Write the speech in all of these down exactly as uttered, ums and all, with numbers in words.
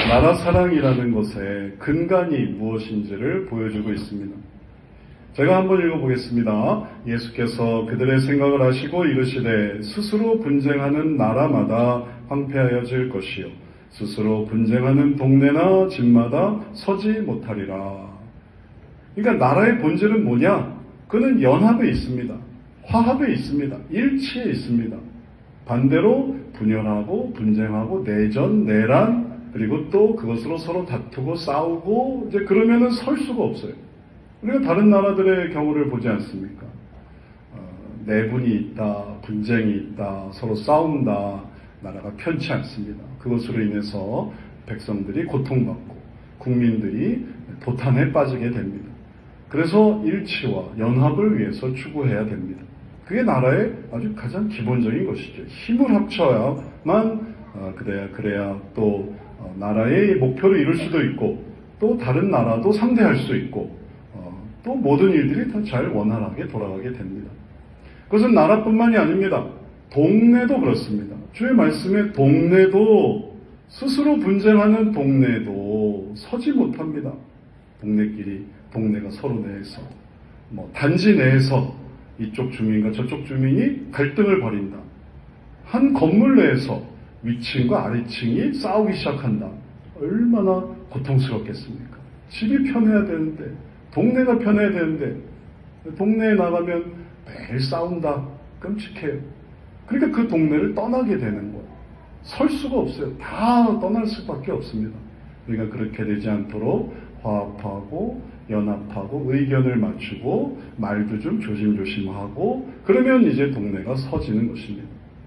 나라 사랑이라는 것의 근간이 무엇인지를 보여주고 있습니다. 제가 한번 읽어보겠습니다. 예수께서 그들의 생각을 아시고 이르시되 스스로 분쟁하는 나라마다 황폐하여질 것이요 스스로 분쟁하는 동네나 집마다 서지 못하리라. 그러니까 나라의 본질은 뭐냐? 그는 연합에 있습니다. 화합에 있습니다. 일치에 있습니다. 반대로 분열하고 분쟁하고 내전, 내란, 그리고 또 그것으로 서로 다투고 싸우고 이제 그러면은 설 수가 없어요. 우리가 다른 나라들의 경우를 보지 않습니까? 어, 내분이 있다, 분쟁이 있다, 서로 싸운다, 나라가 편치 않습니다. 그것으로 인해서 백성들이 고통받고 국민들이 도탄에 빠지게 됩니다. 그래서 일치와 연합을 위해서 추구해야 됩니다. 그게 나라의 아주 가장 기본적인 것이죠. 힘을 합쳐야만 어, 그래야 그래야 또 어, 나라의 목표를 이룰 수도 있고 또 다른 나라도 상대할 수 있고 어, 또 모든 일들이 다 잘 원활하게 돌아가게 됩니다. 그것은 나라뿐만이 아닙니다. 동네도 그렇습니다. 주의 말씀에 동네도 스스로 분쟁하는 동네도 서지 못합니다. 동네끼리 동네가 서로 내에서 뭐 단지 내에서 이쪽 주민과 저쪽 주민이 갈등을 벌인다. 한 건물 내에서 위층과 아래층이 싸우기 시작한다. 얼마나 고통스럽겠습니까? 집이 편해야 되는데, 동네가 편해야 되는데, 동네에 나가면 매일 싸운다. 끔찍해요. 그러니까 그 동네를 떠나게 되는 거예요. 설 수가 없어요. 다 떠날 수밖에 없습니다. 그러니까 그렇게 되지 않도록 화합하고 연합하고 의견을 맞추고 말도 좀 조심조심하고 그러면 이제 동네가 서지는 것입니다.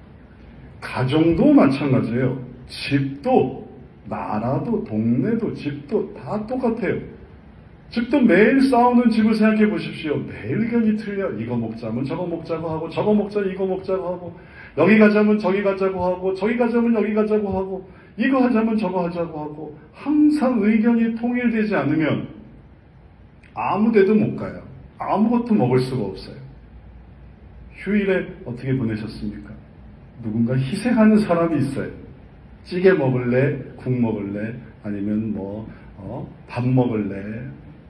가정도 마찬가지예요. 집도 나라도 동네도 집도 다 똑같아요. 집도 매일 싸우는 집을 생각해 보십시오. 매일 의견이 틀려. 이거 먹자면 저거 먹자고 하고 저거 먹자면 이거 먹자고 하고 여기 가자면 저기 가자고 하고 저기 가자면 여기 가자고 하고 이거 하자면 저거 하자고 하고 항상 의견이 통일되지 않으면 아무 데도 못 가요. 아무것도 먹을 수가 없어요. 휴일에 어떻게 보내셨습니까? 누군가 희생하는 사람이 있어요. 찌개 먹을래? 국 먹을래? 아니면 뭐, 어, 밥 먹을래?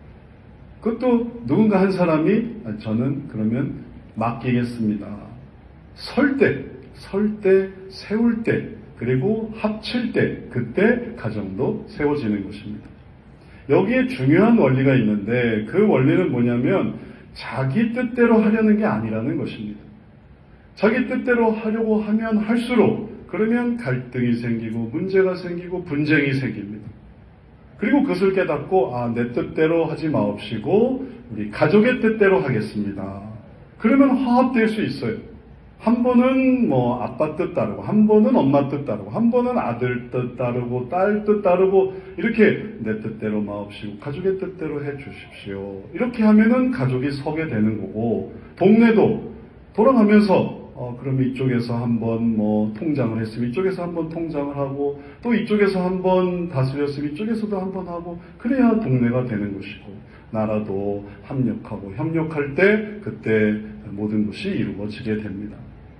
그것도 누군가 한 사람이 저는 그러면 맡기겠습니다. 설 때, 설 때, 세울 때, 그리고 합칠 때, 그때 가정도 세워지는 것입니다. 여기에 중요한 원리가 있는데 그 원리는 뭐냐면 자기 뜻대로 하려는 게 아니라는 것입니다. 자기 뜻대로 하려고 하면 할수록 그러면 갈등이 생기고 문제가 생기고 분쟁이 생깁니다. 그리고 그것을 깨닫고 아, 내 뜻대로 하지 마옵시고 우리 가족의 뜻대로 하겠습니다. 그러면 화합될 수 있어요. 한 번은 뭐 아빠 뜻 따르고 한 번은 엄마 뜻 따르고 한 번은 아들 뜻 따르고 딸 뜻 따르고 이렇게 내 뜻대로 마옵시고 가족의 뜻대로 해 주십시오. 이렇게 하면은 가족이 서게 되는 거고 동네도 돌아가면서 어 그러면 이쪽에서 한번 뭐 통장을 했으면 이쪽에서 한번 통장을 하고 또 이쪽에서 한번 다스렸으면 이쪽에서도 한번 하고 그래야 동네가 되는 것이고 나라도 합력하고 협력할 때 그때 모든 것이 이루어지게 됩니다.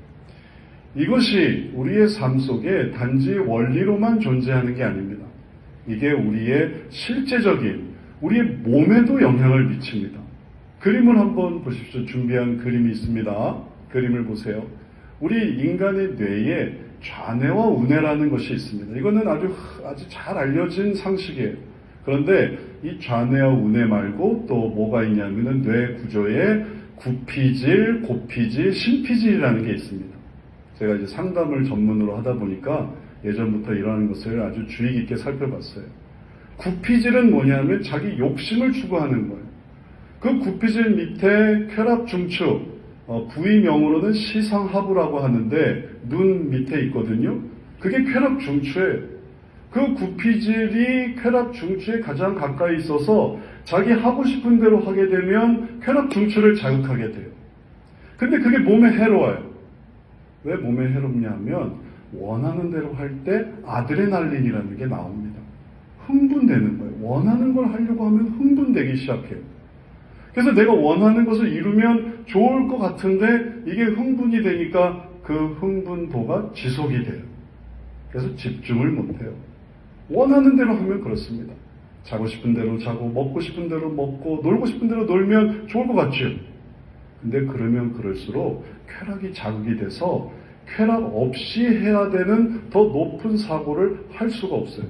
이것이 우리의 삶 속에 단지 원리로만 존재하는 게 아닙니다. 이게 우리의 실제적인 우리의 몸에도 영향을 미칩니다. 그림을 한번 보십시오. 준비한 그림이 있습니다. 그림을 보세요. 우리 인간의 뇌에 좌뇌와 우뇌라는 것이 있습니다. 이거는 아주 아주 잘 알려진 상식이에요. 그런데 이 좌뇌와 우뇌 말고 또 뭐가 있냐면은 뇌 구조에 구피질, 고피질, 심피질이라는 게 있습니다. 제가 이제 상담을 전문으로 하다 보니까 예전부터 이러한 것을 아주 주의 깊게 살펴봤어요. 구피질은 뭐냐면 자기 욕심을 추구하는 거예요. 그 구피질 밑에 쾌락 중추, 어, 부위명으로는 시상하부라고 하는데 눈 밑에 있거든요. 그게 쾌락 중추예요. 그 구피질이 쾌락 중추에 가장 가까이 있어서 자기 하고 싶은 대로 하게 되면 쾌락 중추를 자극하게 돼요. 근데 그게 몸에 해로워요. 왜 몸에 해롭냐면 원하는 대로 할 때 아드레날린이라는 게 나옵니다. 흥분되는 거예요. 원하는 걸 하려고 하면 흥분되기 시작해요. 그래서 내가 원하는 것을 이루면 좋을 것 같은데 이게 흥분이 되니까 그 흥분도가 지속이 돼요. 그래서 집중을 못해요. 원하는 대로 하면 그렇습니다. 자고 싶은 대로 자고 먹고 싶은 대로 먹고 놀고 싶은 대로 놀면 좋을 것 같죠. 근데 그러면 그럴수록 쾌락이 자극이 돼서 쾌락 없이 해야 되는 더 높은 사고를 할 수가 없어요.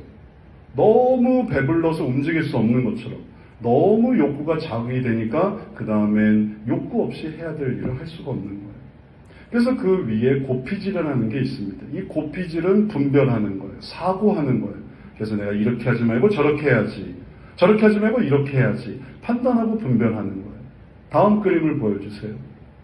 너무 배불러서 움직일 수 없는 것처럼 너무 욕구가 자극이 되니까 그 다음엔 욕구 없이 해야 될 일을 할 수가 없는 거예요. 그래서 그 위에 고피질이라는 게 있습니다. 이 고피질은 분별하는 거예요. 사고하는 거예요. 그래서 내가 이렇게 하지 말고 저렇게 해야지. 저렇게 하지 말고 이렇게 해야지. 판단하고 분별하는 거예요. 다음 그림을 보여주세요.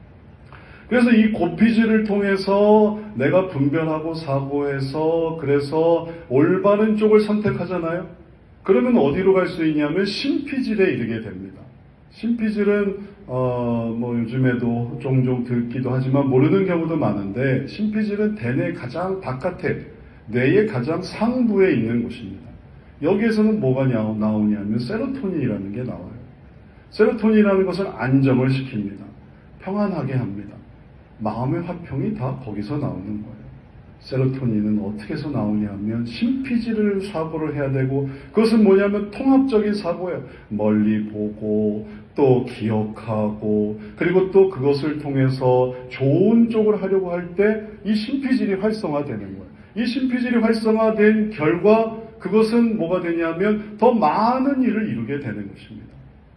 그래서 이 고피질을 통해서 내가 분별하고 사고해서 그래서 올바른 쪽을 선택하잖아요. 그러면 어디로 갈 수 있냐면 신피질에 이르게 됩니다. 신피질은 어, 뭐 요즘에도 종종 듣기도 하지만 모르는 경우도 많은데 신피질은 대뇌 가장 바깥에 뇌의 가장 상부에 있는 곳입니다. 여기에서는 뭐가 나오냐면 세로토닌이라는 게 나와요. 세로토닌이라는 것은 안정을 시킵니다. 평안하게 합니다. 마음의 화평이 다 거기서 나오는 거예요. 세로토닌은 어떻게 해서 나오냐면 신피질을 사고를 해야 되고 그것은 뭐냐면 통합적인 사고예요. 멀리 보고 또 기억하고 그리고 또 그것을 통해서 좋은 쪽을 하려고 할 때 이 신피질이 활성화되는 거예요. 이 신피질이 활성화된 결과 그것은 뭐가 되냐면 더 많은 일을 이루게 되는 것입니다.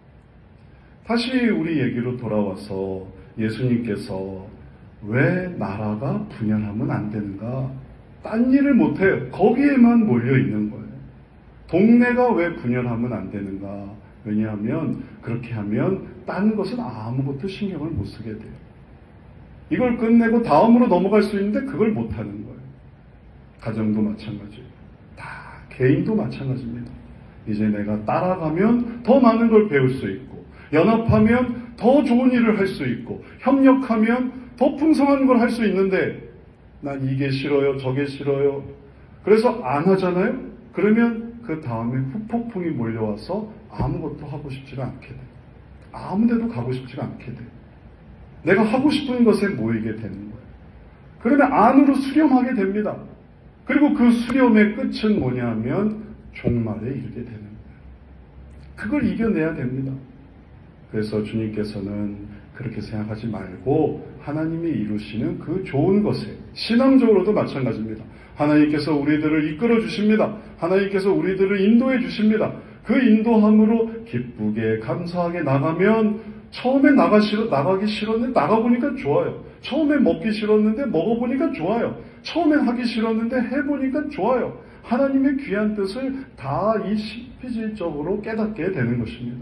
다시 우리 얘기로 돌아와서 예수님께서 왜 나라가 분열하면 안 되는가? 딴 일을 못해요. 거기에만 몰려있는 거예요. 동네가 왜 분열하면 안 되는가? 왜냐하면 그렇게 하면 딴 것은 아무것도 신경을 못 쓰게 돼요. 이걸 끝내고 다음으로 넘어갈 수 있는데 그걸 못하는 거예요. 가정도 마찬가지예요. 다 개인도 마찬가지입니다. 이제 내가 따라가면 더 많은 걸 배울 수 있고 연합하면 더 좋은 일을 할 수 있고 협력하면 더 풍성한 걸 할 수 있는데 난 이게 싫어요, 저게 싫어요. 그래서 안 하잖아요. 그러면 그 다음에 후폭풍이 몰려와서 아무것도 하고 싶지가 않게 돼요. 아무 데도 가고 싶지가 않게 돼요. 내가 하고 싶은 것에 모이게 되는 거예요. 그러면 안으로 수렴하게 됩니다. 그리고 그 수렴의 끝은 뭐냐면 종말에 이르게 되는 거예요. 그걸 이겨내야 됩니다. 그래서 주님께서는 그렇게 생각하지 말고 하나님이 이루시는 그 좋은 것에 신앙적으로도 마찬가지입니다. 하나님께서 우리들을 이끌어 주십니다. 하나님께서 우리들을 인도해 주십니다. 그 인도함으로 기쁘게 감사하게 나가면 처음에 나가 싫어, 나가기 싫었는데 나가보니까 좋아요. 처음에 먹기 싫었는데 먹어보니까 좋아요. 처음엔 하기 싫었는데 해보니까 좋아요. 하나님의 귀한 뜻을 다 이 신피질적으로 깨닫게 되는 것입니다.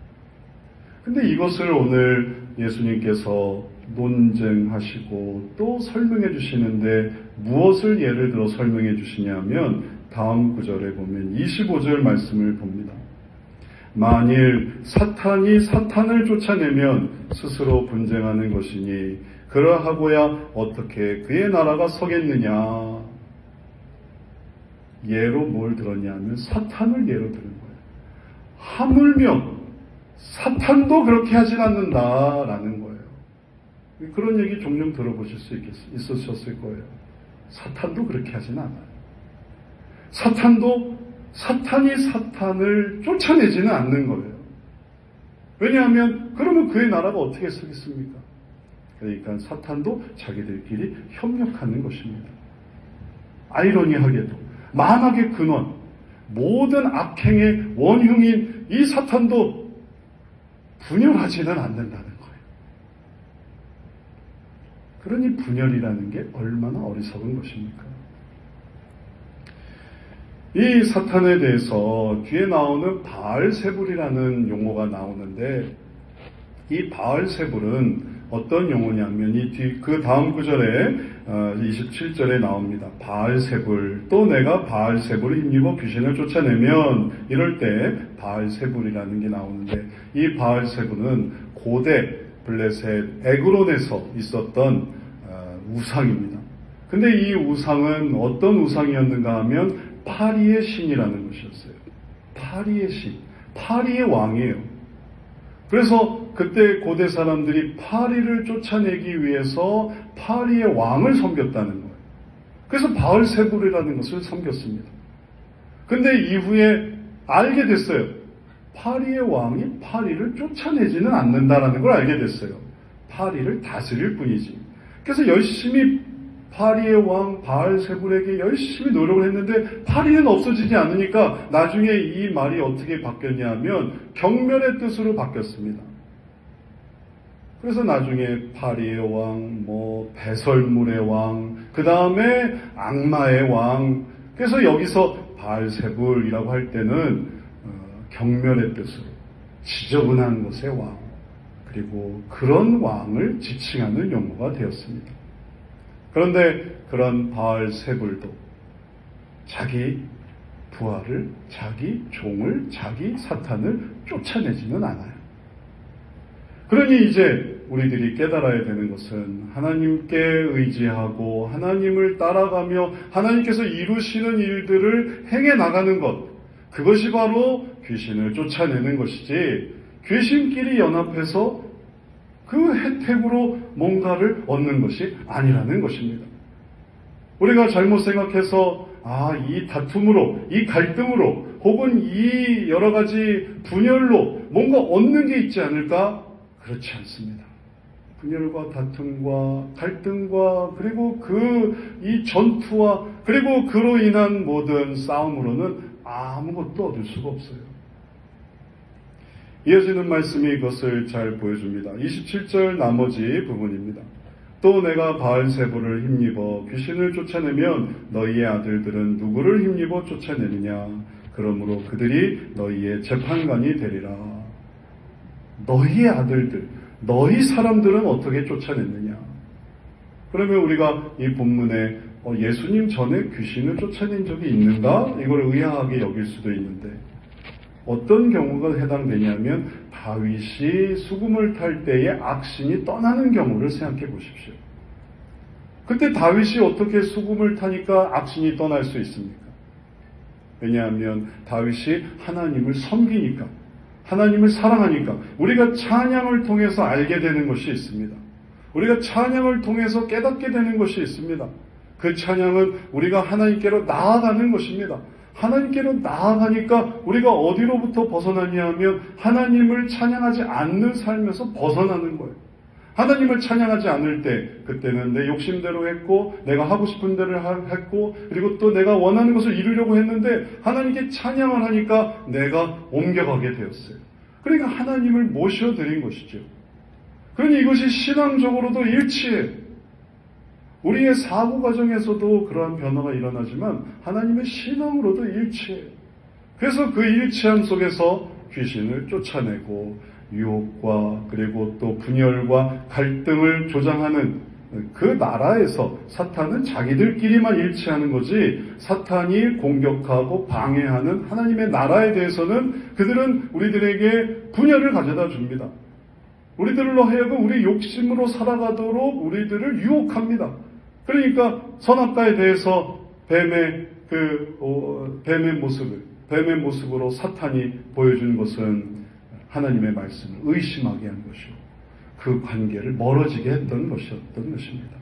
근데 이것을 오늘 예수님께서 논쟁하시고 또 설명해 주시는데 무엇을 예를 들어 설명해 주시냐면 다음 구절에 보면 이십오 절 말씀을 봅니다. 만일 사탄이 사탄을 쫓아내면 스스로 분쟁하는 것이니 그러하고야 어떻게 그의 나라가 서겠느냐. 예로 뭘 들었냐면 사탄을 예로 들은 거예요. 하물며 사탄도 그렇게 하진 않는다라는 거예요. 그런 얘기 종종 들어보실 수 있겠, 있으셨을 거예요. 사탄도 그렇게 하진 않아요. 사탄도 사탄이 사탄을 쫓아내지는 않는 거예요. 왜냐하면 그러면 그의 나라가 어떻게 서겠습니까? 그러니까 사탄도 자기들끼리 협력하는 것입니다. 아이러니하게도 만악의 근원, 모든 악행의 원흉인 이 사탄도 분열하지는 않는다는 거예요. 그러니 분열이라는 게 얼마나 어리석은 것입니까? 이 사탄에 대해서 뒤에 나오는 바알세불이라는 용어가 나오는데 이 바알세불은 어떤 용어냐면 이 뒤 그 다음 구절에 이십칠 절에 나옵니다. 바알세불 또 내가 바알세불을 힘입어 귀신을 쫓아내면 이럴 때 바알세불이라는 게 나오는데 이 바알세불은 고대 블레셋 에그론에서 있었던 우상입니다. 근데 이 우상은 어떤 우상이었는가 하면 파리의 신이라는 것이었어요. 파리의 신, 파리의 왕이에요. 그래서 그때 고대 사람들이 파리를 쫓아내기 위해서 파리의 왕을 섬겼다는 거예요. 그래서 바알세불이라는 것을 섬겼습니다. 근데 이후에 알게 됐어요. 파리의 왕이 파리를 쫓아내지는 않는다라는 걸 알게 됐어요. 파리를 다스릴 뿐이지. 그래서 열심히 파리의 왕 바알세불에게 열심히 노력을 했는데 파리는 없어지지 않으니까 나중에 이 말이 어떻게 바뀌었냐 하면 경멸의 뜻으로 바뀌었습니다. 그래서 나중에 파리의 왕, 뭐 배설물의 왕, 그 다음에 악마의 왕. 그래서 여기서 바알세불이라고 할 때는 어, 경멸의 뜻으로 지저분한 것의 왕, 그리고 그런 왕을 지칭하는 용어가 되었습니다. 그런데 그런 바알세불도 자기 부하를, 자기 종을, 자기 사탄을 쫓아내지는 않아요. 그러니 이제 우리들이 깨달아야 되는 것은 하나님께 의지하고 하나님을 따라가며 하나님께서 이루시는 일들을 행해 나가는 것, 그것이 바로 귀신을 쫓아내는 것이지 귀신끼리 연합해서 그 혜택으로 뭔가를 얻는 것이 아니라는 것입니다. 우리가 잘못 생각해서 아, 이 다툼으로, 이 갈등으로 혹은 이 여러 가지 분열로 뭔가 얻는 게 있지 않을까? 그렇지 않습니다. 분열과 다툼과 갈등과 그리고 그 이 전투와 그리고 그로 인한 모든 싸움으로는 아무것도 얻을 수가 없어요. 이어지는 말씀이 이것을 잘 보여줍니다. 이십칠 절 나머지 부분입니다. 또 내가 바알세불을 힘입어 귀신을 쫓아내면 너희의 아들들은 누구를 힘입어 쫓아내느냐? 그러므로 그들이 너희의 재판관이 되리라. 너희의 아들들, 너희 사람들은 어떻게 쫓아냈느냐? 그러면 우리가 이 본문에 어, 예수님 전에 귀신을 쫓아낸 적이 있는가? 이걸 의아하게 여길 수도 있는데 어떤 경우가 해당되냐면 다윗이 수금을 탈 때에 악신이 떠나는 경우를 생각해 보십시오. 그때 다윗이 어떻게 수금을 타니까 악신이 떠날 수 있습니까? 왜냐하면 다윗이 하나님을 섬기니까, 하나님을 사랑하니까. 우리가 찬양을 통해서 알게 되는 것이 있습니다. 우리가 찬양을 통해서 깨닫게 되는 것이 있습니다. 그 찬양은 우리가 하나님께로 나아가는 것입니다. 하나님께로 나아가니까 우리가 어디로부터 벗어나냐 하면 하나님을 찬양하지 않는 삶에서 벗어나는 거예요. 하나님을 찬양하지 않을 때 그때는 내 욕심대로 했고 내가 하고 싶은 대로 했고 그리고 또 내가 원하는 것을 이루려고 했는데 하나님께 찬양을 하니까 내가 옮겨가게 되었어요. 그러니까 하나님을 모셔드린 것이죠. 그러니 이것이 신앙적으로도 일치해요. 우리의 사고 과정에서도 그러한 변화가 일어나지만 하나님의 신앙으로도 일치해요. 그래서 그 일치함 속에서 귀신을 쫓아내고 유혹과 그리고 또 분열과 갈등을 조장하는 그 나라에서 사탄은 자기들끼리만 일치하는 거지 사탄이 공격하고 방해하는 하나님의 나라에 대해서는 그들은 우리들에게 분열을 가져다 줍니다. 우리들로 하여금 우리 욕심으로 살아가도록 우리들을 유혹합니다. 그러니까 선악과에 대해서 뱀의 그 어, 뱀의 모습을 뱀의 모습으로 사탄이 보여준 것은 하나님의 말씀을 의심하게 한 것이고 그 관계를 멀어지게 했던 것이었던 것입니다.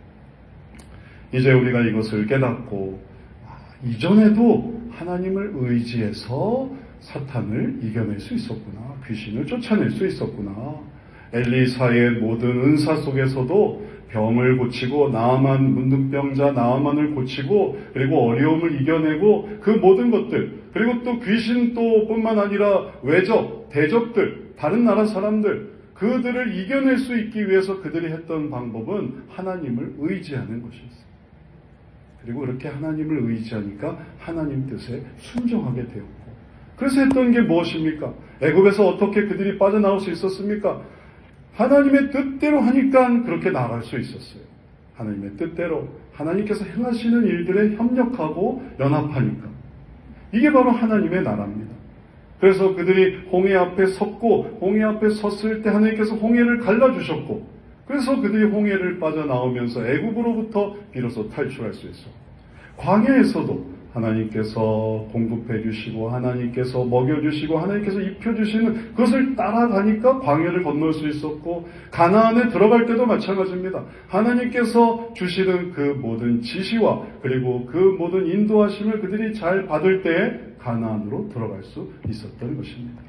이제 우리가 이것을 깨닫고 아, 이전에도 하나님을 의지해서 사탄을 이겨낼 수 있었구나. 귀신을 쫓아낼 수 있었구나. 엘리사의 모든 은사 속에서도 병을 고치고 나아만 문둥병자 나아만을 고치고 그리고 어려움을 이겨내고 그 모든 것들 그리고 또 귀신 또 뿐만 아니라 외적, 대적들, 다른 나라 사람들 그들을 이겨낼 수 있기 위해서 그들이 했던 방법은 하나님을 의지하는 것이었어요. 그리고 그렇게 하나님을 의지하니까 하나님 뜻에 순종하게 되었고 그래서 했던 게 무엇입니까? 애굽에서 어떻게 그들이 빠져나올 수 있었습니까? 하나님의 뜻대로 하니까 그렇게 나갈 수 있었어요. 하나님의 뜻대로 하나님께서 행하시는 일들에 협력하고 연합하니까 이게 바로 하나님의 나라입니다. 그래서 그들이 홍해 앞에 섰고 홍해 앞에 섰을 때 하나님께서 홍해를 갈라주셨고 그래서 그들이 홍해를 빠져나오면서 애굽으로부터 비로소 탈출할 수 있었고 광야에서도 하나님께서 공급해 주시고 하나님께서 먹여주시고 하나님께서 입혀주시는 그것을 따라가니까 광야를 건널 수 있었고, 가나안에 들어갈 때도 마찬가지입니다. 하나님께서 주시는 그 모든 지시와 그리고 그 모든 인도하심을 그들이 잘 받을 때에 가나안으로 들어갈 수 있었던 것입니다.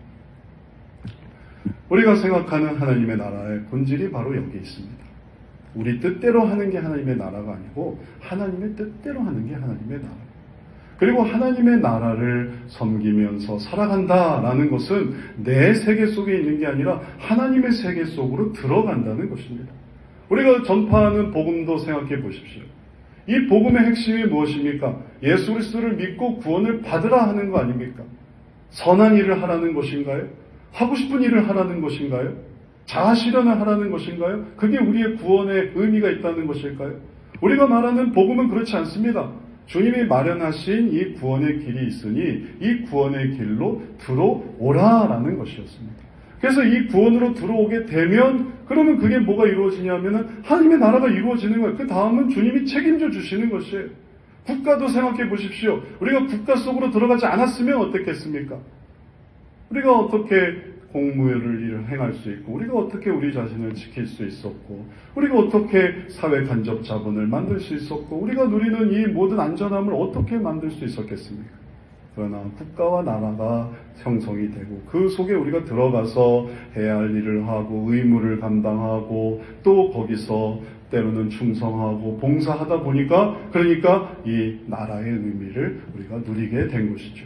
우리가 생각하는 하나님의 나라의 본질이 바로 여기 있습니다. 우리 뜻대로 하는 게 하나님의 나라가 아니고 하나님의 뜻대로 하는 게 하나님의 나라. 그리고 하나님의 나라를 섬기면서 살아간다라는 것은 내 세계 속에 있는 게 아니라 하나님의 세계 속으로 들어간다는 것입니다. 우리가 전파하는 복음도 생각해 보십시오. 이 복음의 핵심이 무엇입니까? 예수 그리스도를 믿고 구원을 받으라 하는 거 아닙니까? 선한 일을 하라는 것인가요? 하고 싶은 일을 하라는 것인가요? 자아실현을 하라는 것인가요? 그게 우리의 구원의 의미가 있다는 것일까요? 우리가 말하는 복음은 그렇지 않습니다. 주님이 마련하신 이 구원의 길이 있으니 이 구원의 길로 들어오라라는 것이었습니다. 그래서 이 구원으로 들어오게 되면 그러면 그게 뭐가 이루어지냐면은 하나님의 나라가 이루어지는 거예요. 그 다음은 주님이 책임져 주시는 것이에요. 국가도 생각해 보십시오. 우리가 국가 속으로 들어가지 않았으면 어떻겠습니까? 우리가 어떻게 공무원을 일을 행할 수 있고, 우리가 어떻게 우리 자신을 지킬 수 있었고, 우리가 어떻게 사회 간접 자본을 만들 수 있었고, 우리가 누리는 이 모든 안전함을 어떻게 만들 수 있었겠습니까? 그러나 국가와 나라가 형성이 되고 그 속에 우리가 들어가서 해야 할 일을 하고 의무를 감당하고 또 거기서 때로는 충성하고 봉사하다 보니까 그러니까 이 나라의 의미를 우리가 누리게 된 것이죠.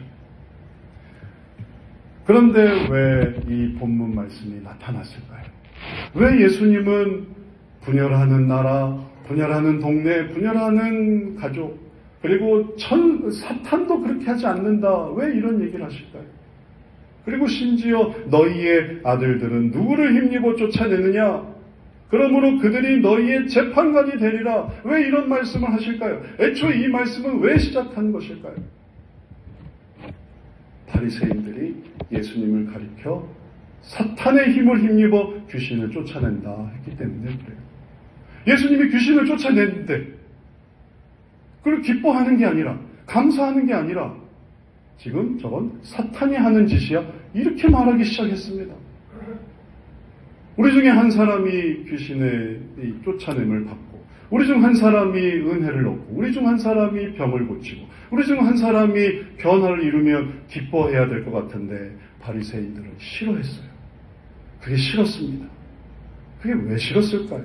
그런데 왜 이 본문 말씀이 나타났을까요? 왜 예수님은 분열하는 나라, 분열하는 동네, 분열하는 가족, 그리고 천, 사탄도 그렇게 하지 않는다. 왜 이런 얘기를 하실까요? 그리고 심지어 너희의 아들들은 누구를 힘입어 쫓아내느냐? 그러므로 그들이 너희의 재판관이 되리라. 왜 이런 말씀을 하실까요? 애초에 이 말씀은 왜 시작한 것일까요? 바리새인들이 예수님을 가리켜 사탄의 힘을 힘입어 귀신을 쫓아낸다 했기 때문에 그래요. 예수님이 귀신을 쫓아냈는데 그걸 기뻐하는 게 아니라 감사하는 게 아니라 지금 저건 사탄이 하는 짓이야 이렇게 말하기 시작했습니다. 우리 중에 한 사람이 귀신의 쫓아냄을 받고 우리 중 한 사람이 은혜를 얻고 우리 중 한 사람이 병을 고치고 우리 중 한 사람이 변화를 이루면 기뻐해야 될 것 같은데 바리새인들은 싫어했어요. 그게 싫었습니다. 그게 왜 싫었을까요?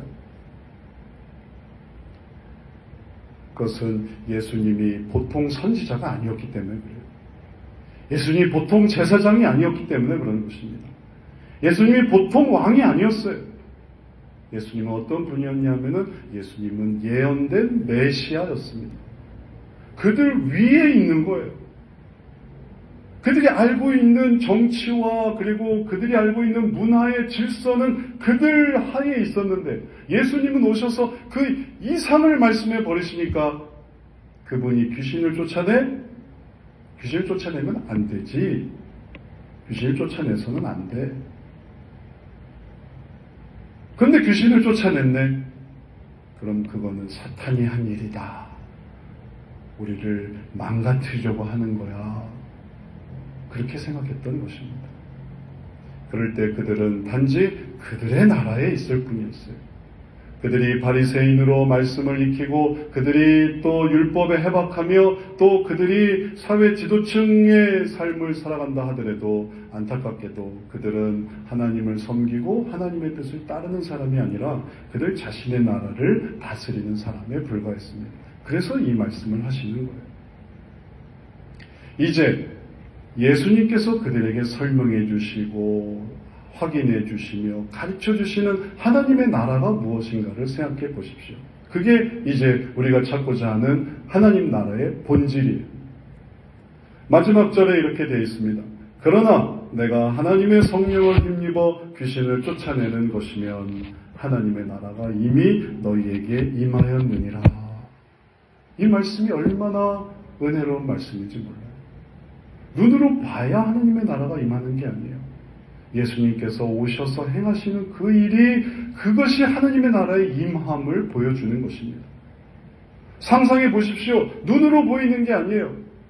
그것은 예수님이 보통 선지자가 아니었기 때문에 그래요. 예수님이 보통 제사장이 아니었기 때문에 그런 것입니다. 예수님이 보통 왕이 아니었어요. 예수님은 어떤 분이었냐면은 예수님은 예언된 메시아였습니다. 그들 위에 있는 거예요. 그들이 알고 있는 정치와 그리고 그들이 알고 있는 문화의 질서는 그들 하에 있었는데 예수님은 오셔서 그 이상을 말씀해 버리시니까 그분이 귀신을 쫓아내? 귀신을 쫓아내면 안 되지. 귀신을 쫓아내서는 안 돼. 그런데 귀신을 쫓아냈네. 그럼 그거는 사탄이 한 일이다. 우리를 망가뜨리려고 하는 거야. 그렇게 생각했던 것입니다. 그럴 때 그들은 단지 그들의 나라에 있을 뿐이었어요. 그들이 바리새인으로 말씀을 익히고 그들이 또 율법에 해박하며 또 그들이 사회 지도층의 삶을 살아간다 하더라도 안타깝게도 그들은 하나님을 섬기고 하나님의 뜻을 따르는 사람이 아니라 그들 자신의 나라를 다스리는 사람에 불과했습니다. 그래서 이 말씀을 하시는 거예요. 이제 예수님께서 그들에게 설명해 주시고 확인해 주시며 가르쳐 주시는 하나님의 나라가 무엇인가를 생각해 보십시오. 그게 이제 우리가 찾고자 하는 하나님 나라의 본질이에요. 마지막 절에 이렇게 되어 있습니다. 그러나 내가 하나님의 성령을 힘입어 귀신을 쫓아내는 것이면 하나님의 나라가 이미 너희에게 임하였느니라. 이 말씀이 얼마나 은혜로운 말씀인지 몰라요. 눈으로 봐야 하나님의 나라가 임하는 게 아니에요. 예수님께서 오셔서 행하시는 그 일이 그것이 하나님의 나라의 임함을 보여주는 것입니다. 상상해 보십시오. 눈으로 보이는 게 아니에요.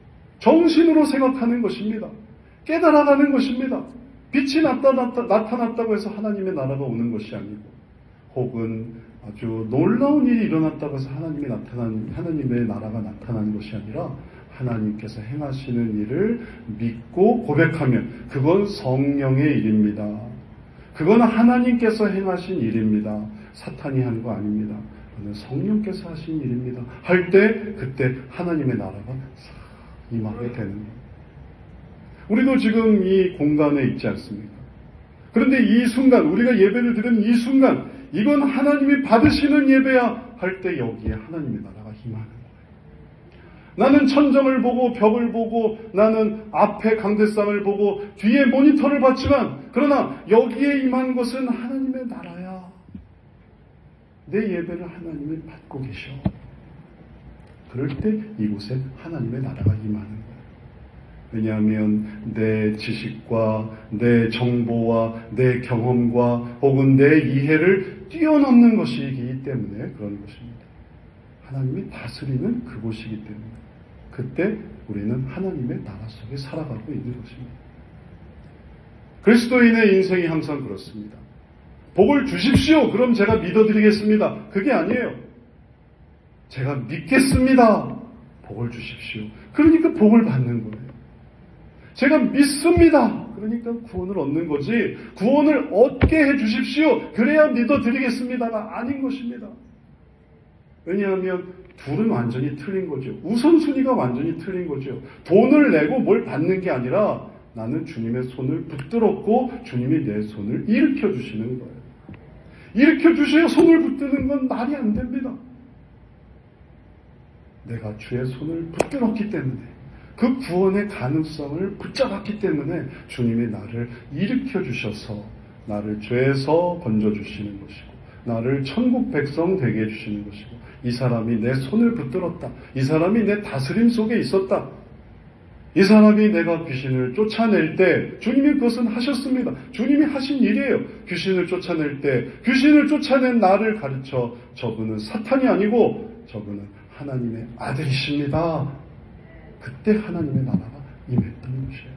정신으로 생각하는 것입니다. 깨달아가는 것입니다. 빛이 나타, 나타, 나타났다고 해서 하나님의 나라가 오는 것이 아니고, 혹은 아주 놀라운 일이 일어났다고 해서 하나님이 나타난, 하나님의 나라가 나타나는 것이 아니라 하나님께서 행하시는 일을 믿고 고백하면 그건 성령의 일입니다. 그건 하나님께서 행하신 일입니다. 사탄이 한 거 아닙니다. 그건 성령께서 하신 일입니다. 할 때 그때 하나님의 나라가 임하게 되는 겁니다. 우리도 지금 이 공간에 있지 않습니까? 그런데 이 순간, 우리가 예배를 드리는 이 순간, 이건 하나님이 받으시는 예배야 할 때 여기에 하나님의 나라가 임하는 거예요. 나는 천정을 보고 벽을 보고 나는 앞에 강대상을 보고 뒤에 모니터를 봤지만, 그러나 여기에 임한 것은 하나님의 나라야. 내 예배를 하나님이 받고 계셔. 그럴 때 이곳에 하나님의 나라가 임하는 거예요. 왜냐하면 내 지식과 내 정보와 내 경험과 혹은 내 이해를 뛰어넘는 것이기 때문에 그런 것입니다. 하나님이 다스리는 그곳이기 때문에 그때 우리는 하나님의 나라 속에 살아가고 있는 것입니다. 그리스도인의 인생이 항상 그렇습니다. 복을 주십시오. 그럼 제가 믿어드리겠습니다. 그게 아니에요. 제가 믿겠습니다. 복을 주십시오. 그러니까 복을 받는 거예요. 제가 믿습니다. 그러니까 구원을 얻는 거지, 구원을 얻게 해주십시오. 그래야 믿어드리겠습니다가 아닌 것입니다. 왜냐하면 둘은 완전히 틀린 거죠. 우선순위가 완전히 틀린 거죠. 돈을 내고 뭘 받는 게 아니라 나는 주님의 손을 붙들었고 주님이 내 손을 일으켜 주시는 거예요. 일으켜 주셔야 손을 붙드는 건 말이 안 됩니다. 내가 주의 손을 붙들었기 때문에, 그 구원의 가능성을 붙잡았기 때문에 주님이 나를 일으켜 주셔서 나를 죄에서 건져주시는 것이고 나를 천국 백성 되게 해주시는 것이고, 이 사람이 내 손을 붙들었다. 이 사람이 내 다스림 속에 있었다. 이 사람이 내가 귀신을 쫓아낼 때 주님이 그것은 하셨습니다. 주님이 하신 일이에요. 귀신을 쫓아낼 때 귀신을 쫓아낸 나를 가르쳐 저분은 사탄이 아니고 저분은 하나님의 아들이십니다. 그때 하나님의 나라가 임했던 것이에요.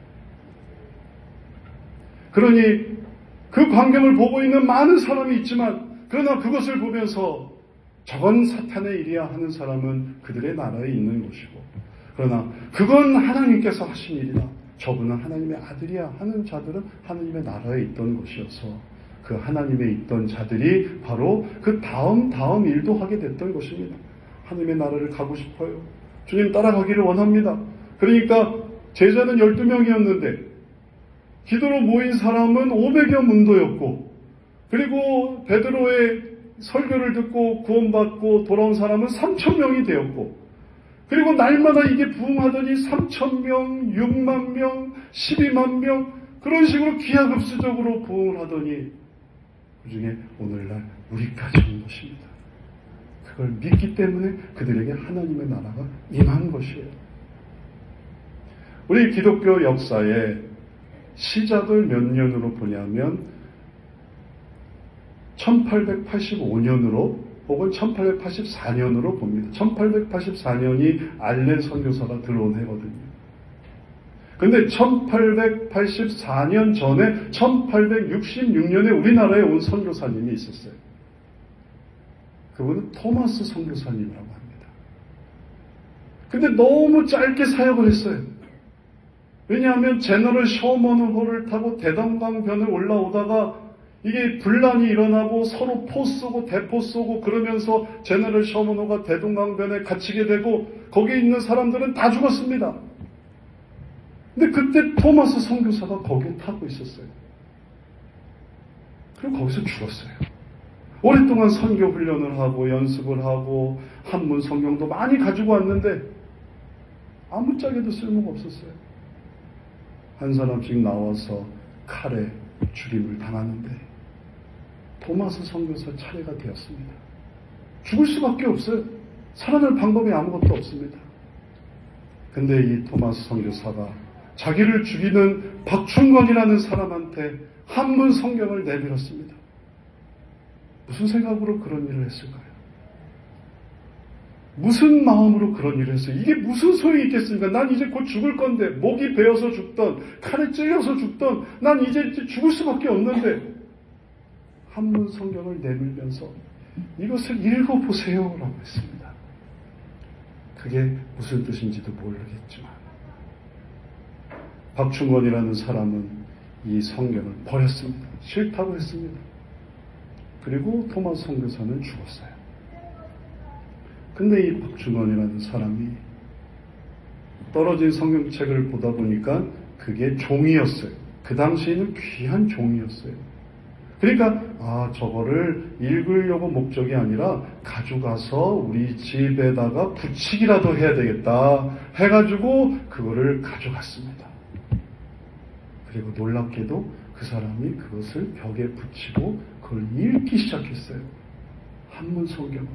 그러니 그 광경을 보고 있는 많은 사람이 있지만, 그러나 그것을 보면서 저건 사탄의 일이야 하는 사람은 그들의 나라에 있는 것이고, 그러나 그건 하나님께서 하신 일이다, 저분은 하나님의 아들이야 하는 자들은 하나님의 나라에 있던 것이어서 그 하나님에 있던 자들이 바로 그 다음 다음 일도 하게 됐던 것입니다. 하나님의 나라를 가고 싶어요. 주님 따라가기를 원합니다. 그러니까 제자는 열두 명이었는데 기도로 모인 사람은 오백여 문도였고, 그리고 베드로의 설교를 듣고 구원받고 돌아온 사람은 삼천 명이 되었고, 그리고 날마다 이게 부흥하더니 삼천 명, 육만 명, 십이만 명, 그런 식으로 기하급수적으로 부흥을 하더니 그 중에 오늘날 우리까지 온 것입니다. 그걸 믿기 때문에 그들에게 하나님의 나라가 임한 것이에요. 우리 기독교 역사의 시작을 몇 년으로 보냐면 천팔백팔십오 년으로 혹은 천팔백팔십사 년으로 봅니다. 천팔백팔십사 년이 알렌 선교사가 들어온 해거든요. 근데 천팔백팔십사 년 전에 천팔백육십육 년에 우리나라에 온 선교사님이 있었어요. 그분은 토마스 선교사님이라고 합니다. 근데 너무 짧게 사역을 했어요. 왜냐하면 제너럴 셔먼호를 타고 대동강변을 올라오다가 이게 분란이 일어나고 서로 포 쏘고 대포 쏘고 그러면서 제너럴 셔먼호가 대동강변에 갇히게 되고 거기에 있는 사람들은 다 죽었습니다. 근데 그때 토마스 선교사가 거기에 타고 있었어요. 그리고 거기서 죽었어요. 오랫동안 선교 훈련을 하고 연습을 하고 한문 성경도 많이 가지고 왔는데 아무짝에도 쓸모가 없었어요. 한 사람씩 나와서 칼에 죽임을 당하는데 토마스 선교사 차례가 되었습니다. 죽을 수밖에 없어요. 살아날 방법이 아무것도 없습니다. 근데 이 토마스 선교사가 자기를 죽이는 박충건이라는 사람한테 한문 성경을 내밀었습니다. 무슨 생각으로 그런 일을 했을까요? 무슨 마음으로 그런 일을 했어요? 이게 무슨 소용이 있겠습니까? 난 이제 곧 죽을 건데, 목이 베어서 죽던, 칼에 찔려서 죽던, 난 이제, 이제 죽을 수밖에 없는데, 한문 성경을 내밀면서 이것을 읽어보세요 라고 했습니다. 그게 무슨 뜻인지도 모르겠지만, 박충원이라는 사람은 이 성경을 버렸습니다. 싫다고 했습니다. 그리고 토마스 선교사는 죽었어요. 근데 이 박충원이라는 사람이 떨어진 성경책을 보다 보니까 그게 종이었어요. 그 당시에는 귀한 종이었어요. 그러니까 아 저거를 읽으려고 목적이 아니라 가져가서 우리 집에다가 붙이기라도 해야 되겠다 해가지고 그거를 가져갔습니다. 그리고 놀랍게도 그 사람이 그것을 벽에 붙이고 그걸 읽기 시작했어요. 한문 성경을.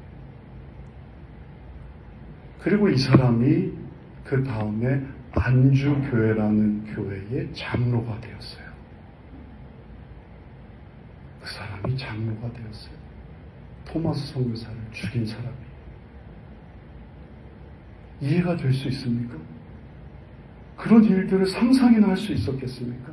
그리고 이 사람이 그 다음에 안주교회라는 교회의 장로가 되었어요. 그 사람이 장로가 되었어요. 토마스 선교사를 죽인 사람이. 이해가 될 수 있습니까? 그런 일들을 상상이나 할 수 있었겠습니까?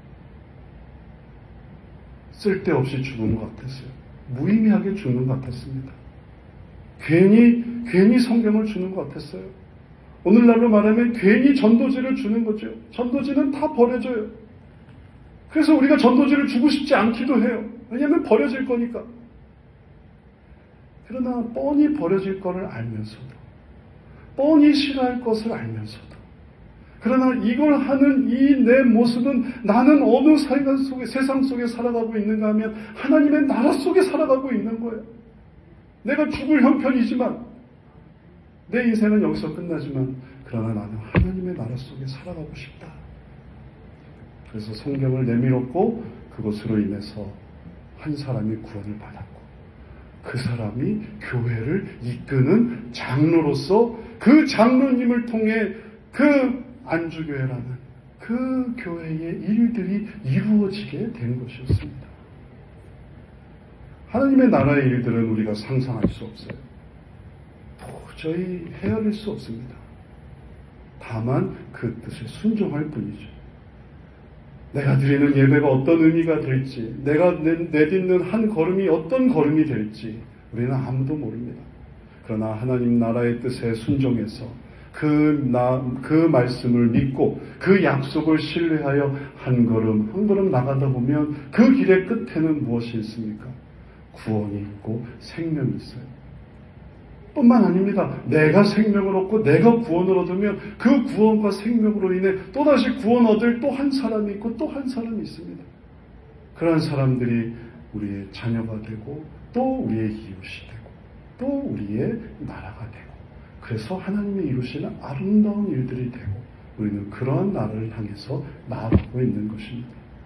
쓸데없이 죽은 것 같았어요. 무의미하게 죽는 것 같았습니다. 괜히, 괜히 성경을 주는 것 같았어요. 오늘날로 말하면 괜히 전도지를 주는 거죠. 전도지는 다 버려져요. 그래서 우리가 전도지를 주고 싶지 않기도 해요. 왜냐하면 버려질 거니까. 그러나 뻔히 버려질 것을 알면서도, 뻔히 싫어할 것을 알면서도, 그러나 이걸 하는 이 내 모습은 나는 어느 세상 속에, 세상 속에 살아가고 있는가 하면 하나님의 나라 속에 살아가고 있는 거예요. 내가 죽을 형편이지만 내 인생은 여기서 끝나지만 그러나 나는 하나님의 나라 속에 살아가고 싶다. 그래서 성경을 내밀었고 그것으로 인해서 한 사람이 구원을 받았고 그 사람이 교회를 이끄는 장로로서 그 장로님을 통해 그 안주교회라는 그 교회의 일들이 이루어지게 된 것이었습니다. 하나님의 나라의 일들은 우리가 상상할 수 없어요. 도저히 헤아릴 수 없습니다. 다만 그 뜻에 순종할 뿐이죠. 내가 드리는 예배가 어떤 의미가 될지, 내가 내딛는 한 걸음이 어떤 걸음이 될지 우리는 아무도 모릅니다. 그러나 하나님 나라의 뜻에 순종해서 그, 나, 그 말씀을 믿고 그 약속을 신뢰하여 한 걸음 한 걸음 나가다 보면 그 길의 끝에는 무엇이 있습니까? 구원이 있고 생명이 있어요. 뿐만 아닙니다. 내가 생명을 얻고 내가 구원을 얻으면 그 구원과 생명으로 인해 또다시 구원 얻을 또 한 사람이 있고 또 한 사람이 있습니다. 그러한 사람들이 우리의 자녀가 되고 또 우리의 이웃이 되고 또 우리의 나라가 되고 그래서 하나님이 이루시는 아름다운 일들이 되고 우리는 그러한 나라를 향해서 나아가고 있는 것입니다.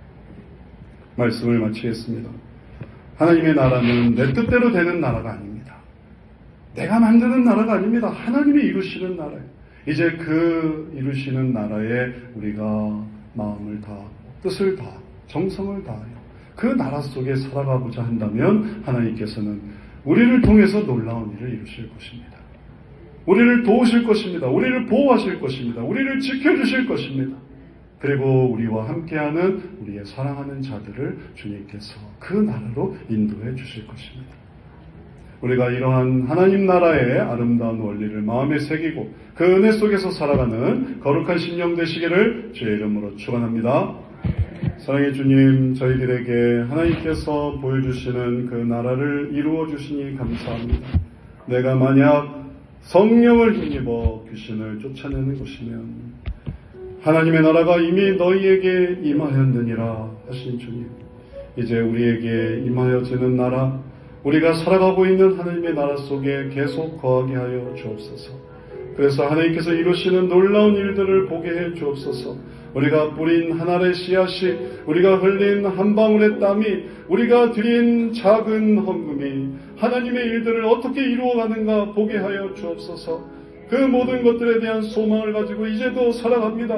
말씀을 마치겠습니다. 하나님의 나라는 내 뜻대로 되는 나라가 아닙니다. 내가 만드는 나라가 아닙니다. 하나님이 이루시는 나라예요. 이제 그 이루시는 나라에 우리가 마음을 다하고 뜻을 다하고 정성을 다하여 그 나라 속에 살아가고자 한다면 하나님께서는 우리를 통해서 놀라운 일을 이루실 것입니다. 우리를 도우실 것입니다. 우리를 보호하실 것입니다. 우리를 지켜주실 것입니다. 그리고 우리와 함께하는 우리의 사랑하는 자들을 주님께서 그 나라로 인도해 주실 것입니다. 우리가 이러한 하나님 나라의 아름다운 원리를 마음에 새기고 그 은혜 속에서 살아가는 거룩한 심령 되시기를 주의 이름으로 축원합니다. 사랑의 주님, 저희들에게 하나님께서 보여주시는 그 나라를 이루어 주시니 감사합니다. 내가 만약 성령을 힘입어 귀신을 쫓아내는 것이면 하나님의 나라가 이미 너희에게 임하였느니라 하신 주님, 이제 우리에게 임하여지는 나라, 우리가 살아가고 있는 하나님의 나라 속에 계속 거하게 하여 주옵소서. 그래서 하나님께서 이루시는 놀라운 일들을 보게 해 주옵소서. 우리가 뿌린 한 알의 씨앗이, 우리가 흘린 한 방울의 땀이, 우리가 드린 작은 헌금이 하나님의 일들을 어떻게 이루어가는가 보게 하여 주옵소서. 그 모든 것들에 대한 소망을 가지고 이제도 살아갑니다.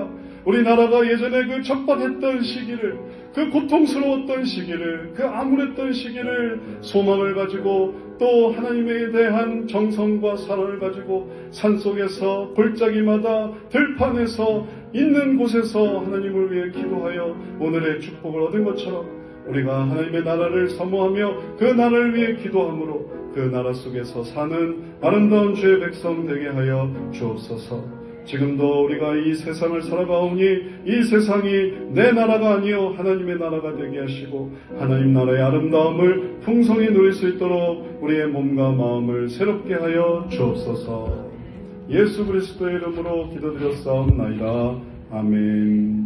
우리나라가 예전에 그 적박했던 시기를, 그 고통스러웠던 시기를, 그 암울했던 시기를 소망을 가지고 또 하나님에 대한 정성과 사랑을 가지고 산속에서 골짜기마다 들판에서 있는 곳에서 하나님을 위해 기도하여 오늘의 축복을 얻은 것처럼 우리가 하나님의 나라를 사모하며 그 나라를 위해 기도함으로 그 나라 속에서 사는 아름다운 주의 백성 되게 하여 주옵소서. 지금도 우리가 이 세상을 살아가오니 이 세상이 내 나라가 아니요 하나님의 나라가 되게 하시고 하나님 나라의 아름다움을 풍성히 누릴 수 있도록 우리의 몸과 마음을 새롭게 하여 주옵소서. 예수 그리스도의 이름으로 기도드렸사옵나이다. 아멘.